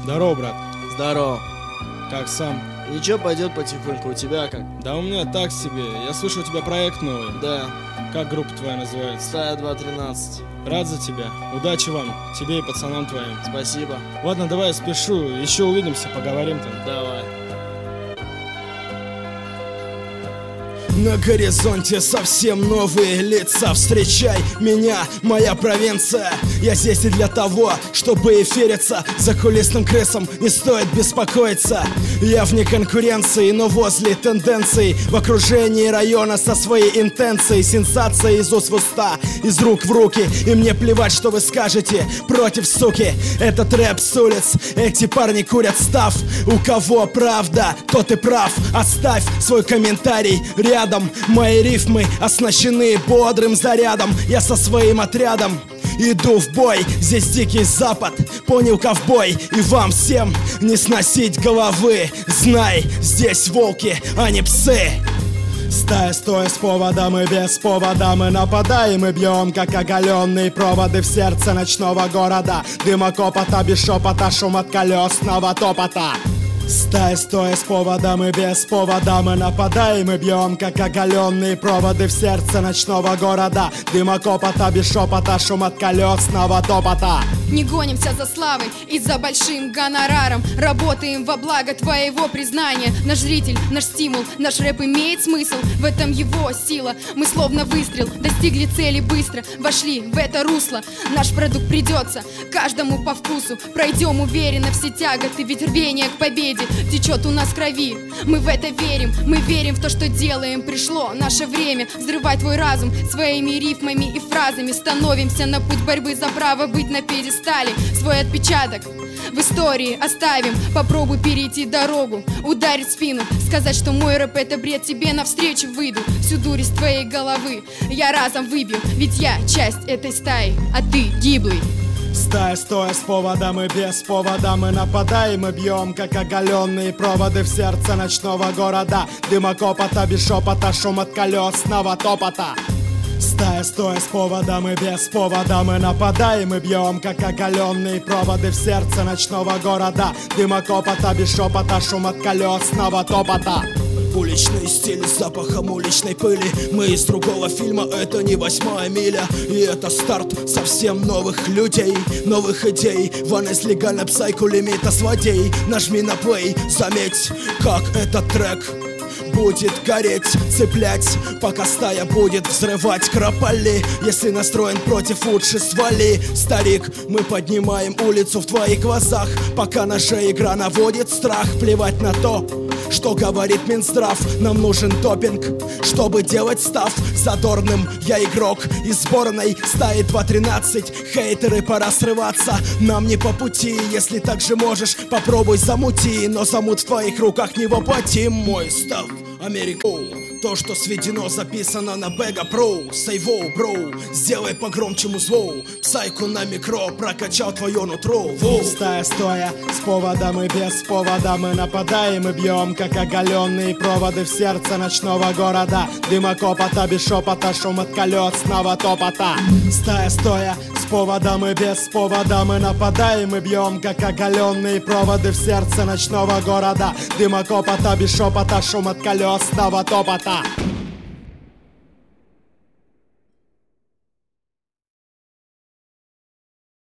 Здорово, брат. Здорово. Как сам? Ничего, пойдет потихоньку. У тебя как? Да у меня так себе. Я слышу, у тебя проект новый. Да. Как группа твоя называется? Стая 213. Рад за тебя. Удачи вам, тебе и пацанам твоим. Спасибо. Ладно, давай, спешу. Еще увидимся, поговорим там. Давай. На горизонте совсем новые лица. Встречай меня, моя провинция. Я здесь и для того, чтобы эфириться. За кулисным крысом не стоит беспокоиться. Я вне конкуренции, но возле тенденций. В окружении района со своей интенцией. Сенсация из уст в уста, из рук в руки. И мне плевать, что вы скажете против суки. Этот рэп с улиц, эти парни курят став. У кого правда, тот и прав. Оставь свой комментарий рядом. Мои рифмы оснащены бодрым зарядом. Я со своим отрядом иду в бой. Здесь дикий запад, понял, ковбой. И вам всем не сносить головы. Знай, здесь волки, а не псы. Стая стоя с поводом и без повода. Мы нападаем и бьем, как оголенные проводы в сердце ночного города. Дымокопота, без шепота, шум от колесного топота. Стая стоя с поводом и без повода. Мы нападаем и бьем, как оголенные проводы в сердце ночного города. Дымокопота, без шепота, шум от колесного топота. Не гонимся за славой и за большим гонораром. Работаем во благо твоего признания. Наш зритель, наш стимул, наш рэп имеет смысл. В этом его сила. Мы словно выстрел, достигли цели быстро. Вошли в это русло. Наш продукт придется каждому по вкусу. Пройдем уверенно все тяготы, ведь рвение к победе течет у нас в крови. Мы в это верим, мы верим в то, что делаем. Пришло наше время взрывать твой разум своими рифмами и фразами. Становимся на путь борьбы за право быть на пьедестале. Свой отпечаток в истории оставим. Попробуй перейти дорогу, ударить в спину. Сказать, что мой рэп это бред, тебе навстречу выйду. Всю дурь из твоей головы я разом выбью. Ведь я часть этой стаи, а ты гиблый. Стая стоя с поводом и без повода. Мы нападаем и бьем, как оголенные проводы в сердце ночного города. Дымокопота, без шепота, шум от колесного топота. Стая стоя с поводом и без повода. Мы нападаем и бьем, как оголенные проводы в сердце ночного города. Дымокопота, без шепота, шум от колесного топота. Уличный стиль с запахом уличной пыли. Мы из другого фильма, это не 8-я миля. И это старт совсем новых людей, новых идей. Ванес легально псайку лимита сводей. Нажми на плей, заметь, как этот трек будет гореть, цеплять, пока стая будет взрывать крополи. Если настроен против, лучше свали. Старик, мы поднимаем улицу в твоих глазах. Пока наша игра наводит страх. Плевать на то, что говорит Минздрав. Нам нужен допинг, чтобы делать став задорным. Я игрок из сборной стаи 213. Хейтеры, пора срываться, нам не по пути. Если так же можешь, попробуй замути. Но замут в твоих руках не воплотим. Мой став Америка. То, что сведено, записано на Бега Про. Сейвоу, броу, сделай погромче музлоу. Псайку на микро, прокачал твое нутро. Стая стоя с поводом и без повода. Мы нападаем и бьем, как оголенные проводы в сердце ночного города. Дымокопота, без шепота, шум от колесного топота. Стая стоя с поводом и без повода. Мы нападаем и бьем, как оголенные проводы в сердце ночного города. Дымокопота, без шепота, шум от колесного топота.